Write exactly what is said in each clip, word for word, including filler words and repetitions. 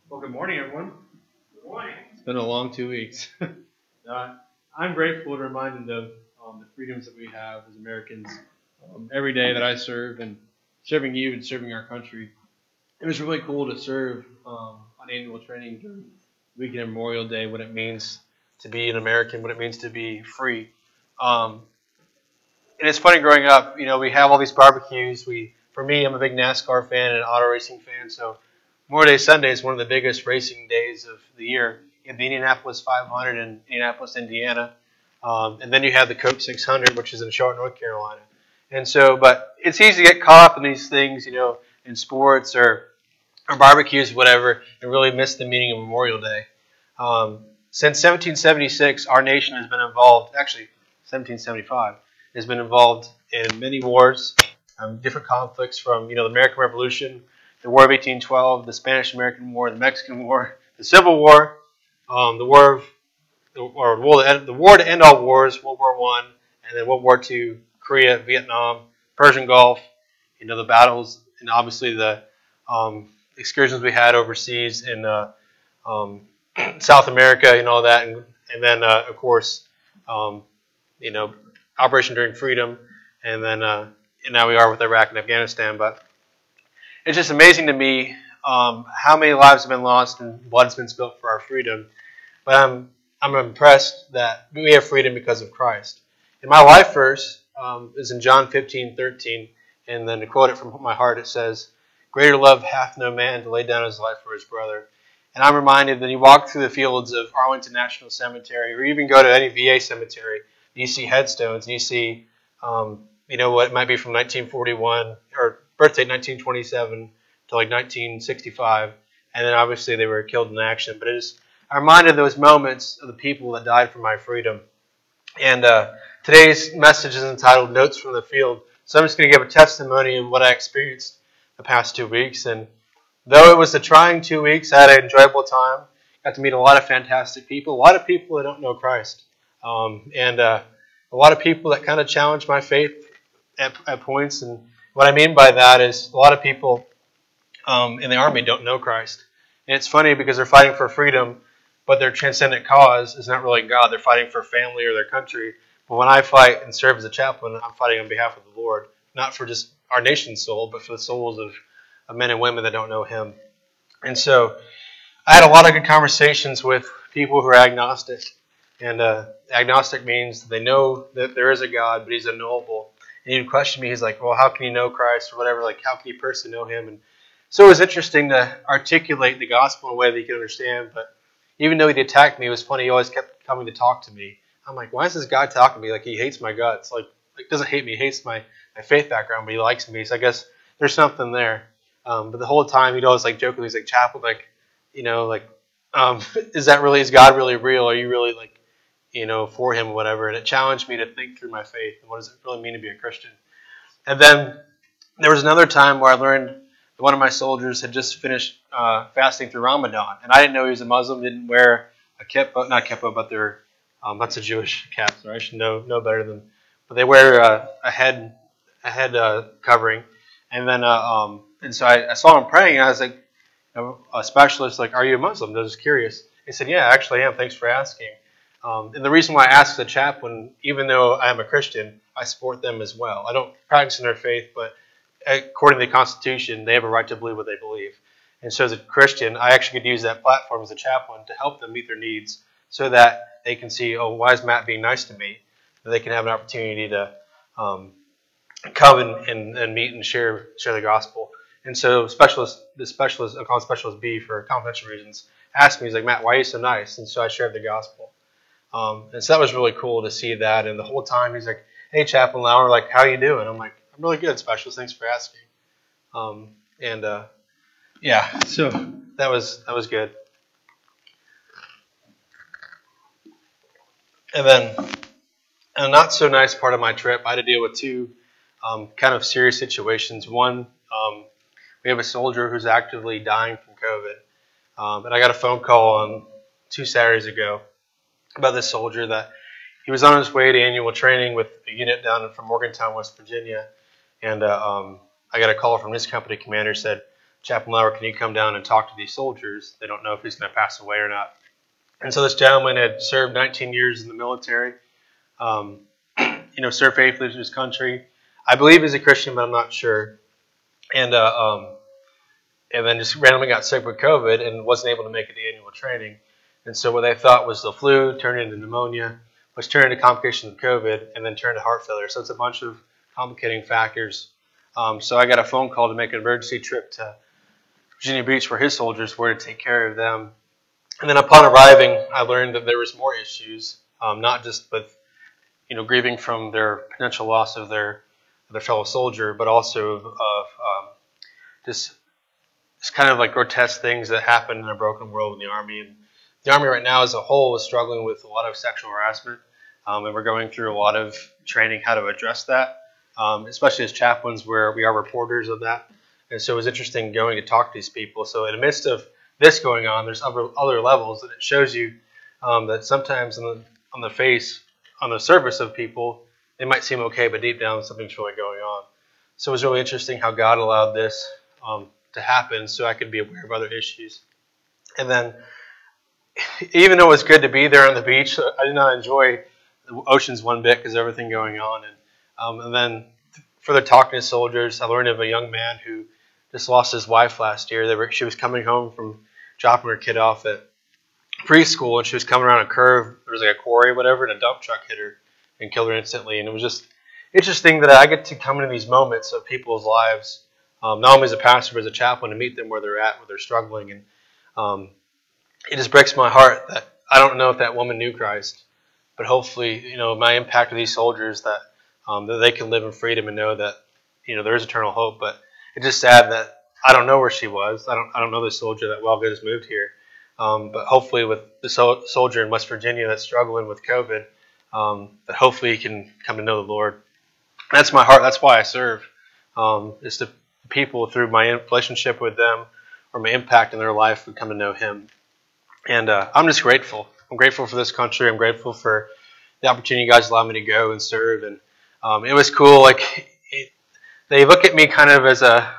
Well, good morning, everyone. Good morning. It's been a long two weeks. uh, I'm grateful and reminded of um, the freedoms that we have as Americans um, every day that I serve and serving you and serving our country. It was really cool to serve um, on annual training during Weekend of Memorial Day, what it means to be an American, what it means to be free. Um, and it's funny growing up, you know, we have all these barbecues. We, for me, I'm a big NASCAR fan and an auto racing fan, so Memorial Day Sunday is one of the biggest racing days of the year. You have the Indianapolis five hundred in Indianapolis, Indiana, um, and then you have the Coke six hundred, which is in Charlotte, North Carolina. And so, but it's easy to get caught up in these things, you know, in sports or or barbecues, whatever, and really miss the meaning of Memorial Day. Um, since seventeen seventy-six, our nation has been involved. Actually, seventeen seventy-five has been involved in many wars, um, different conflicts from you know the American Revolution, the War of eighteen twelve, the Spanish-American War, the Mexican War, the Civil War, um, the War of or the war, to end, the war to end all wars, World War One, and then World War Two, Korea, Vietnam, Persian Gulf, you know the battles, and obviously the um, excursions we had overseas in uh, um, South America and all that, and, and then uh, of course, um, you know, Operation Enduring Freedom, and then uh, and now we are with Iraq and Afghanistan. But it's just amazing to me um, how many lives have been lost and blood's been spilled for our freedom. But I'm I'm impressed that we have freedom because of Christ. And my life verse um, is in John fifteen thirteen, and then to quote it from my heart, it says, "Greater love hath no man to lay down his life for his brother." And I'm reminded that you walk through the fields of Arlington National Cemetery, or even go to any V A cemetery, you see headstones, and you see, um, you know, what might be from nineteen forty-one, or birthday nineteen twenty-seven to like nineteen sixty-five, and then obviously they were killed in action. But it is, I'm reminded of those moments of the people that died for my freedom. And uh, today's message is entitled Notes from the Field. So I'm just going to give a testimony of what I experienced the past two weeks. And though it was a trying two weeks, I had an enjoyable time. Got to meet a lot of fantastic people, a lot of people that don't know Christ. Um, and uh, a lot of people that kind of challenge my faith at, at points. And what I mean by that is a lot of people um, in the army don't know Christ. And it's funny because they're fighting for freedom, but their transcendent cause is not really God. They're fighting for family or their country. But when I fight and serve as a chaplain, I'm fighting on behalf of the Lord, not for just our nation's soul, but for the souls of, of men and women that don't know Him. And so I had a lot of good conversations with people who are agnostic. And uh, agnostic means they know that there is a God, but He's unknowable. And He would question me. He's like, well, how can you know Christ or whatever? Like, how can you personally know Him? And so it was interesting to articulate the gospel in a way that He could understand. But even though He'd attacked me, it was funny. He always kept coming to talk to me. I'm like, why is this guy talking to me? Like, he hates my guts. Like, like doesn't hate me. He hates my, my faith background, but he likes me. So I guess there's something there. Um, but the whole time he'd always like jokingly, he's like, Chaplain, like, you know, like, um, is that really, is God really real? Are you really like, you know, for Him or whatever? And it challenged me to think through my faith and what does it really mean to be a Christian. And then there was another time where I learned that one of my soldiers had just finished uh, fasting through Ramadan, and I didn't know he was a Muslim. Didn't wear a kippah, not kippah, but they're um, that's a Jewish cap, so I should know know better than. But they wear uh, a head a head uh, covering, and then uh, um, and so I, I saw him praying, and I was like, a specialist, like, are you a Muslim? I was curious. He said, yeah, actually I am. Thanks for asking. Um, and the reason why I asked the chaplain, even though I am a Christian, I support them as well. I don't practice in their faith, but according to the Constitution, they have a right to believe what they believe. And so as a Christian, I actually could use that platform as a chaplain to help them meet their needs so that they can see, oh, why is Matt being nice to me? And they can have an opportunity to um, come and, and, and meet and share share the gospel. And so specialist, the specialist, I call him Specialist B for confidential reasons, asked me, he's like, Matt, why are you so nice? And so I shared the gospel. Um, and so that was really cool to see that. And the whole time he's like, hey, Chaplain Lauer, like, how you doing? I'm like, I'm really good, Specialist. Thanks for asking. Um, and uh, yeah, so that was that was good. And then a not so nice part of my trip, I had to deal with two um, kind of serious situations. One, um, we have a soldier who's actively dying from COVID. Um, and I got a phone call on two Saturdays ago about this soldier that he was on his way to annual training with a unit down from Morgantown, West Virginia. And uh, um, I got a call from his company commander, said, Chaplain Lauer, can you come down and talk to these soldiers? They don't know if he's going to pass away or not. And so this gentleman had served nineteen years in the military, um, you know, served faithfully to his country. I believe he's a Christian, but I'm not sure. And uh, um, and then just randomly got sick with COVID and wasn't able to make it to annual training. And so what they thought was the flu turned into pneumonia, which turned into complications of COVID, and then turned to heart failure. So it's a bunch of complicating factors. Um, so I got a phone call to make an emergency trip to Virginia Beach where his soldiers were to take care of them. And then upon arriving, I learned that there was more issues, um, not just with, you know, grieving from their potential loss of their of their fellow soldier, but also of um, just, just kind of like grotesque things that happen in a broken world in the Army. And the Army right now as a whole is struggling with a lot of sexual harassment, um, and we're going through a lot of training how to address that, um, especially as chaplains where we are reporters of that. And so it was interesting going to talk to these people. So in the midst of this going on, there's other other levels, and it shows you um, that sometimes on the, on the face, on the surface of people, they might seem okay, but deep down something's really going on. So it was really interesting how God allowed this um, to happen so I could be aware of other issues. And then, even though it was good to be there on the beach, I did not enjoy the oceans one bit because of everything going on. And, um, and then further talking to soldiers, I learned of a young man who just lost his wife last year. They were, she was coming home from dropping her kid off at preschool, and she was coming around a curve. There was like a quarry or whatever, and a dump truck hit her and killed her instantly. And it was just interesting that I get to come into these moments of people's lives, um, not only as a pastor, but as a chaplain, to meet them where they're at, where they're struggling. And um, it just breaks my heart that I don't know if that woman knew Christ, but hopefully, you know, my impact to these soldiers, that um, that they can live in freedom and know that, you know, there is eternal hope. But it's just sad that I don't know where she was. I don't I don't know the soldier that well just moved here. Um, but hopefully with the sol- soldier in West Virginia that's struggling with COVID, um, that hopefully he can come to know the Lord. That's my heart. That's why I serve. Um, is to people through my relationship with them or my impact in their life would come to know Him. And uh, I'm just grateful. I'm grateful for this country. I'm grateful for the opportunity you guys allowed me to go and serve. And um, it was cool. Like it, they look at me kind of as a,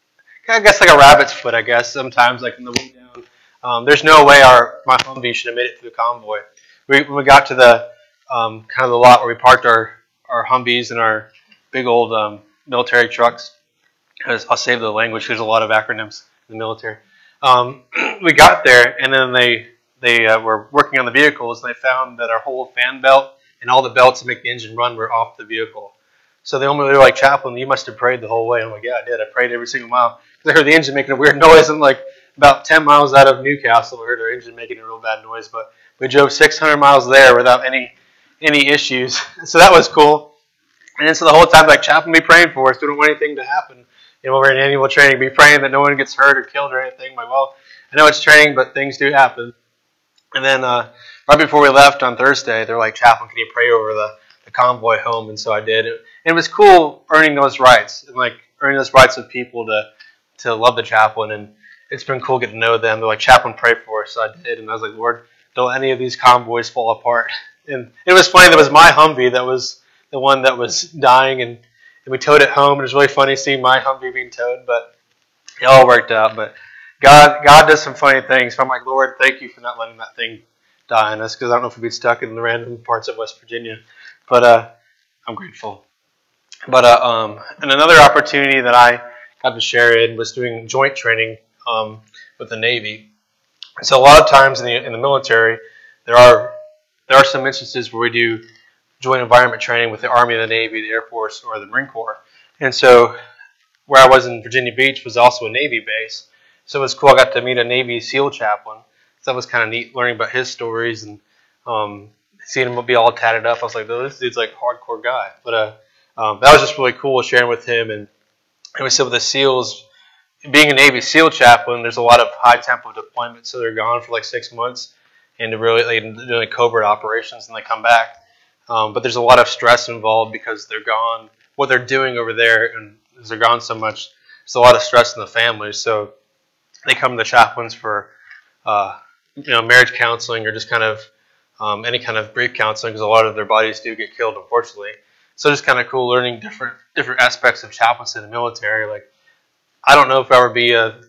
I guess like a rabbit's foot. I guess sometimes like in the way down. Um, there's no way our my Humvee should have made it through the convoy. We, when we got to the um, kind of the lot where we parked our our Humvees and our big old um, military trucks. I'll save the language. There's a lot of acronyms in the military. Um, we got there, and then they they uh, were working on the vehicles, and they found that our whole fan belt and all the belts that make the engine run were off the vehicle. So they only were like, "Chaplain, you must have prayed the whole way." I'm like, "Yeah, I did. I prayed every single mile." Because I heard the engine making a weird noise, and like about ten miles out of Newcastle, we heard our engine making a real bad noise. But we drove six hundred miles there without any any issues. So that was cool. And then so the whole time, like, Chaplain, be praying for us. We don't want anything to happen. You know, we're in annual training. Be praying that no one gets hurt or killed or anything. I'm like, well, I know it's training, but things do happen. And then uh, right before we left on Thursday, they're like, Chaplain, can you pray over the, the convoy home? And so I did. And it was cool earning those rights and like earning those rights of people to to love the chaplain. And it's been cool getting to know them. They're like, Chaplain, pray for us. So I did. And I was like, Lord, don't let any of these convoys fall apart. And it was funny. That was my Humvee that was the one that was dying, and, and we towed it home. It was really funny seeing my Humvee being towed, but it all worked out. But God God does some funny things. So I'm like, Lord, thank you for not letting that thing die on us, because I don't know if we'd be stuck in the random parts of West Virginia. But uh, I'm grateful. But uh, um, and another opportunity that I got to share in was doing joint training um, with the Navy. So a lot of times in the in the military, there are there are some instances where we do joint environment training with the Army, the Navy, the Air Force, or the Marine Corps. And so where I was in Virginia Beach was also a Navy base. So it was cool. I got to meet a Navy SEAL chaplain. So that was kind of neat, learning about his stories and um, seeing him be all tatted up. I was like, oh, this dude's like a hardcore guy. But uh, um, that was just really cool sharing with him. And, and we said with the SEALs, being a Navy SEAL chaplain, there's a lot of high tempo deployment. So they're gone for like six months and they're really like, doing like covert operations, and they come back. Um, but there's a lot of stress involved because they're gone. What they're doing over there, and as they're gone so much, there's a lot of stress in the families. So they come to the chaplains for, uh, you know, marriage counseling or just kind of um, any kind of grief counseling, because a lot of their bodies do get killed, unfortunately. So just kind of cool learning different different aspects of chaplaincy in the military. Like, I don't know if I would be a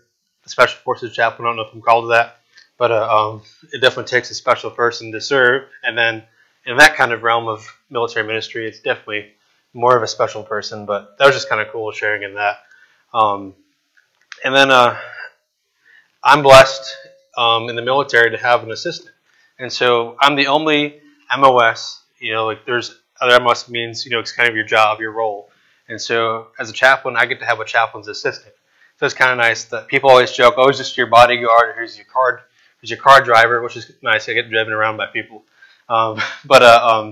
a special forces chaplain. I don't know if I'm called that, but uh, um, it definitely takes a special person to serve. And then in that kind of realm of military ministry, it's definitely more of a special person. But that was just kind of cool sharing in that. Um, and then uh, I'm blessed um, in the military to have an assistant. And so I'm the only M O S, you know, like there's other M O S means, you know, it's kind of your job, your role. And so as a chaplain, I get to have a chaplain's assistant. So it's kind of nice that people always joke, oh, it's just your bodyguard, or here's your card, here's your car driver, which is nice. I get driven around by people. Um, but uh, um,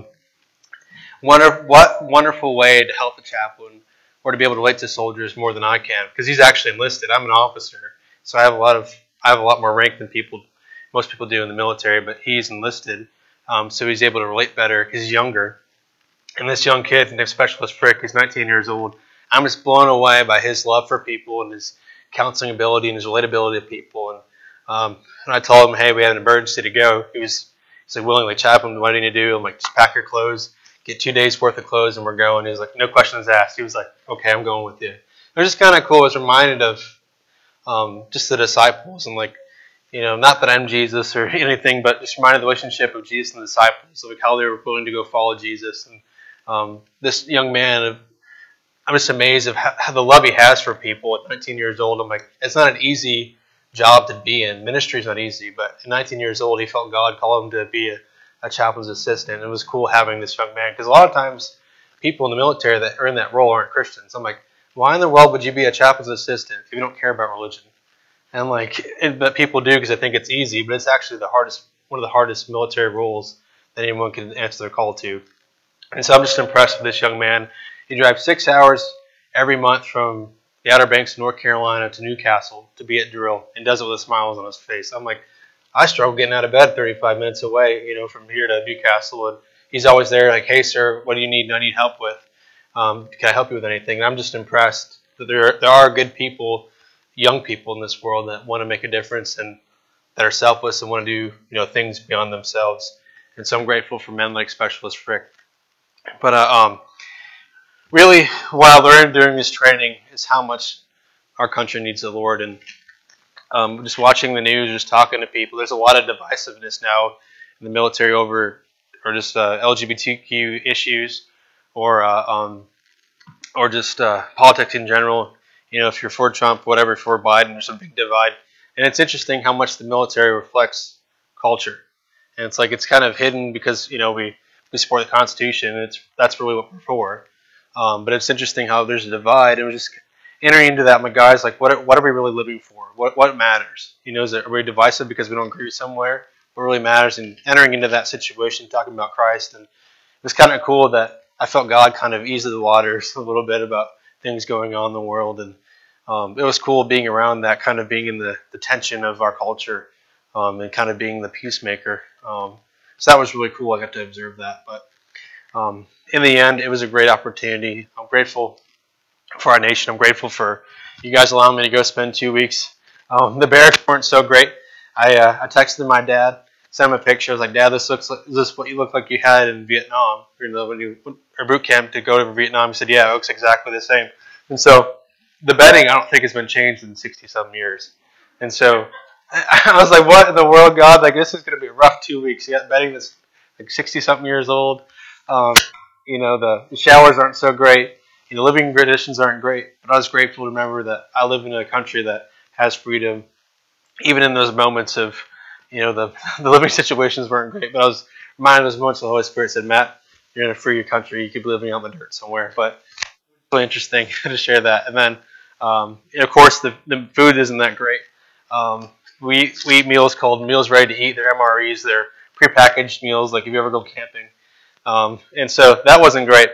wonder, what wonderful way to help the chaplain or to be able to relate to soldiers more than I can, because he's actually enlisted. I'm an officer, so I have a lot of I have a lot more rank than people most people do in the military, but he's enlisted, um, so he's able to relate better because he's younger. And this young kid, Nick Specialist Frick, he's nineteen years old. I'm just blown away by his love for people and his counseling ability and his relatability to people. And um, and I told him, hey, we had an emergency to go. He was he's like willingly, chaplain, what do you need to do? I'm like, just pack your clothes, get two days worth of clothes, and we're going. He was like, no questions asked. He was like, okay, I'm going with you. It was just kind of cool. I was reminded of um, just the disciples and like, you know, not that I'm Jesus or anything, but just reminded of the relationship of Jesus and the disciples, like how they were willing to go follow Jesus. And um, this young man, I'm just amazed of how, how the love he has for people at nineteen years old. I'm like, it's not an easy job to be in. Ministry is not easy, but at nineteen years old, he felt God call him to be a, a chaplain's assistant. It was cool having this young man, because a lot of times people in the military that are in that role aren't Christians. I'm like, why in the world would you be a chaplain's assistant if you don't care about religion? And like, it, but people do because they think it's easy, but it's actually the hardest, one of the hardest military roles that anyone can answer their call to. And so I'm just impressed with this young man. He drives six hours every month from the Outer Banks of North Carolina to Newcastle to be at drill, and does it with smiles on his face. I'm like, I struggle getting out of bed thirty-five minutes away, you know, from here to Newcastle, and he's always there, like, hey, sir, what do you need? Do I need help with? Um, can I help you with anything? And I'm just impressed that there there are good people, young people in this world that want to make a difference and that are selfless and want to do, you know, things beyond themselves. And so I'm grateful for men like Specialist Frick. But uh, um, really, what I learned during this training is how much our country needs the Lord. And um, just watching the news, just talking to people, there's a lot of divisiveness now in the military over, or just uh, L G B T Q issues, or uh, um, or just uh, politics in general. You know, if you're for Trump, whatever, for Biden, there's a big divide. And it's interesting how much the military reflects culture. And it's like it's kind of hidden because, you know, we, we support the Constitution. And it's that's really what we're for. Um, but it's interesting how there's a divide. And we're just entering into that, my guys, like, what are, what are we really living for? What what matters? You know, is it, are we divisive because we don't agree somewhere? What really matters? And entering into that situation, talking about Christ. And it was kind of cool that I felt God kind of ease the waters a little bit about things going on in the world. And um, it was cool being around that, kind of being in the, the tension of our culture um, and kind of being the peacemaker. Um, so that was really cool. I got to observe that. But um, in the end, it was a great opportunity. I'm grateful for our nation. I'm grateful for you guys allowing me to go spend two weeks. Um, the barracks weren't so great. I, uh, I texted my dad, sent him a picture. I was like, Dad, this looks like, is this what you look like you had in Vietnam? You know, when you or boot camp to go to Vietnam. He said, yeah, it looks exactly the same. And so the bedding, I don't think has been changed in sixty-some years. And so I was like, what in the world, God? Like, this is going to be a rough two weeks. You got bedding that's like sixty-something years old. Um, you know, the, the showers aren't so great. You know, living conditions aren't great. But I was grateful to remember that I live in a country that has freedom, even in those moments of, you know, the, the living situations weren't great. But I was reminded of those moments the Holy Spirit said, Matt, you're in a free country. You could be living out in the dirt somewhere. But it's really interesting to share that. And then, um, of course, the, the food isn't that great. Um, we, we eat meals called Meals Ready to Eat. They're M R Es. They're prepackaged meals, like if you ever go camping. Um, and so that wasn't great.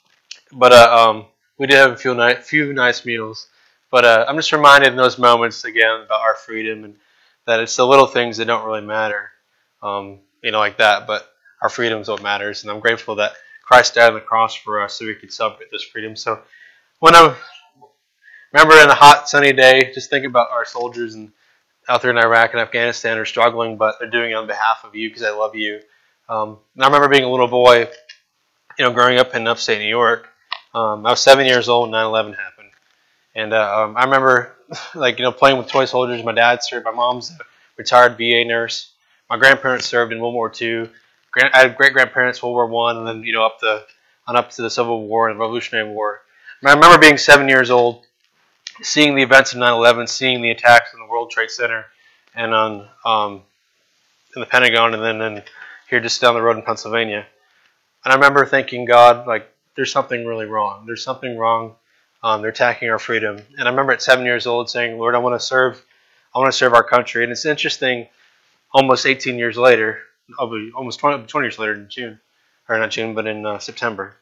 But uh, um, we did have a few, ni- few nice meals. But uh, I'm just reminded in those moments, again, about our freedom and that it's the little things that don't really matter, um, you know, like that. But our freedom is what matters. And I'm grateful that Christ died on the cross for us so we could celebrate this freedom. So when I remember in a hot, sunny day, just think about our soldiers and out there in Iraq and Afghanistan are struggling, but they're doing it on behalf of you because I love you. Um, and I remember being a little boy, you know, growing up in upstate New York. Um, I was seven years old when nine eleven happened. And uh, um, I remember, like, you know, playing with toy soldiers. My dad served. My mom's a retired V A nurse. My grandparents served in World War Two. Grand, I had great grandparents World War One, and then you know up the on up to the Civil War and the Revolutionary War. And I remember being seven years old, seeing the events of nine eleven, seeing the attacks on the World Trade Center and on um, in the Pentagon, and then and here just down the road in Pennsylvania. And I remember thinking, God, like, there's something really wrong. There's something wrong. Um, they're attacking our freedom. And I remember at seven years old saying, Lord, I want to serve. I want to serve our country. And it's interesting. Almost eighteen years later, I'll be almost twenty, twenty years later in June, or not June, but in uh, September,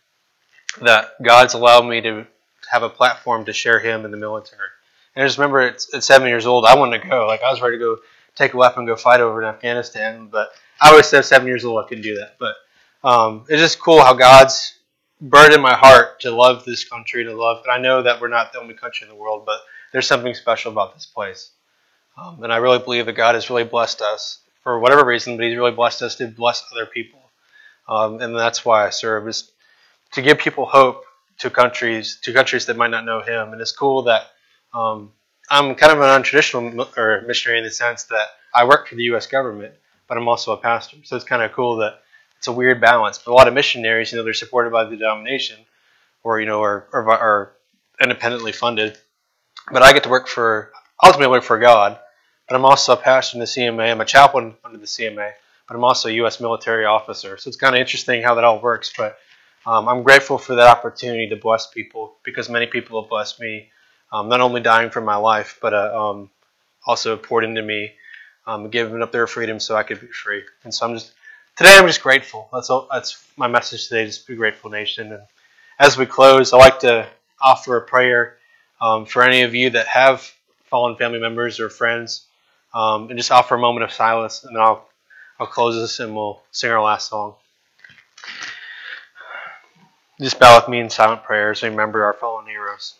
that God's allowed me to have a platform to share Him in the military. And I just remember at, at seven years old, I wanted to go. Like, I was ready to go take a weapon and go fight over in Afghanistan. But I always said seven years old I couldn't do that. But um, it's just cool how God's burdened in my heart to love this country, to love. And I know that we're not the only country in the world, but there's something special about this place. Um, and I really believe that God has really blessed us for whatever reason, but He's really blessed us to bless other people. Um, and that's why I serve, is to give people hope to countries, to countries that might not know Him. And it's cool that um, I'm kind of an untraditional or missionary in the sense that I work for the U S government, but I'm also a pastor. So it's kind of cool that it's a weird balance. But a lot of missionaries, you know, they're supported by the denomination, or you know, or or, or independently funded. But I get to work for ultimately work for God. But I'm also a pastor in the C M A. I'm a chaplain under the C M A, but I'm also a U S military officer. So it's kind of interesting how that all works. But um, I'm grateful for that opportunity to bless people, because many people have blessed me, um, not only dying for my life, but uh, um, also poured into me, um, giving up their freedom so I could be free. And so I'm just today I'm just grateful. That's all, that's my message today. Just be grateful, nation. And as we close, I like to offer a prayer um, for any of you that have fallen family members or friends. Um, and just offer a moment of silence, and then I'll I'll close this and we'll sing our last song. Just bow with me in silent prayers and remember our fallen heroes.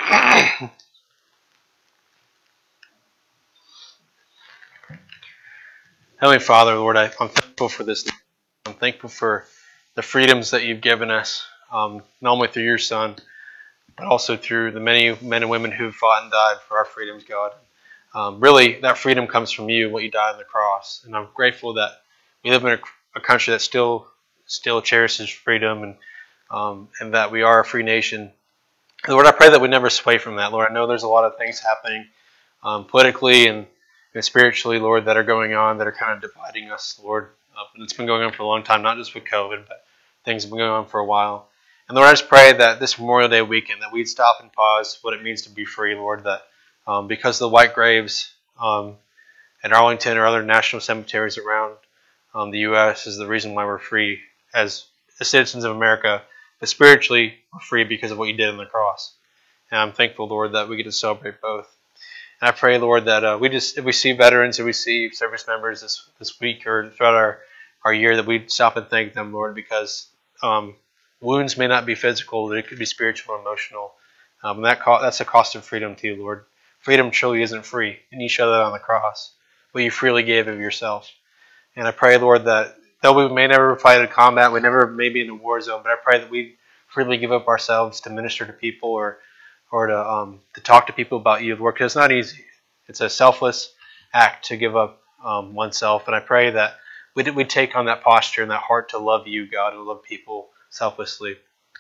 Heavenly Father, Lord, I, I'm thankful for this. I'm thankful for the freedoms that you've given us, um, not only through your Son, but also through the many men and women who've fought and died for our freedoms, God. Um, really, that freedom comes from you, what you died on the cross. And I'm grateful that we live in a, a country that still still cherishes freedom, and um, and that we are a free nation. And Lord, I pray that we never sway from that. Lord, I know there's a lot of things happening um, politically and, and spiritually, Lord, that are going on that are kind of dividing us, Lord. Uh, and it's been going on for a long time, not just with COVID, but things have been going on for a while. And Lord, I just pray that this Memorial Day weekend, that we'd stop and pause what it means to be free, Lord, that Um, because of the white graves um, at Arlington or other national cemeteries around um, the U S is the reason why we're free as, as citizens of America, but spiritually we're free because of what you did on the cross. And I'm thankful, Lord, that we get to celebrate both. And I pray, Lord, that uh, we just, if we see veterans, if we see service members this, this week or throughout our, our year, that we stop and thank them, Lord, because um, wounds may not be physical, but it could be spiritual and emotional. Um, and that co- that's the cost of freedom to you, Lord. Freedom truly isn't free, and you show that on the cross, but you freely gave of yourself. And I pray, Lord, that though we may never fight in combat, we never may be in a war zone, but I pray that we freely give up ourselves to minister to people or or to um, to talk to people about you, Lord, because it's not easy. It's a selfless act to give up um, oneself, and I pray that we we take on that posture and that heart to love you, God, and love people selflessly.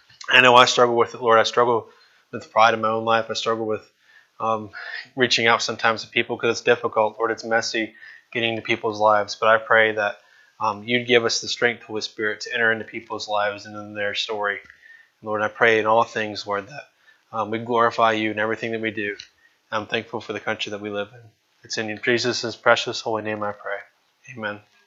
I know I struggle with it, Lord. I struggle with pride in my own life. I struggle with Um, reaching out sometimes to people because it's difficult, Lord. It's messy getting into people's lives. But I pray that um, you'd give us the strength, Holy Spirit, to enter into people's lives and in their story. And Lord, I pray in all things, Lord, that um, we glorify you in everything that we do. I'm thankful for the country that we live in. It's in Jesus' precious holy name I pray. Amen.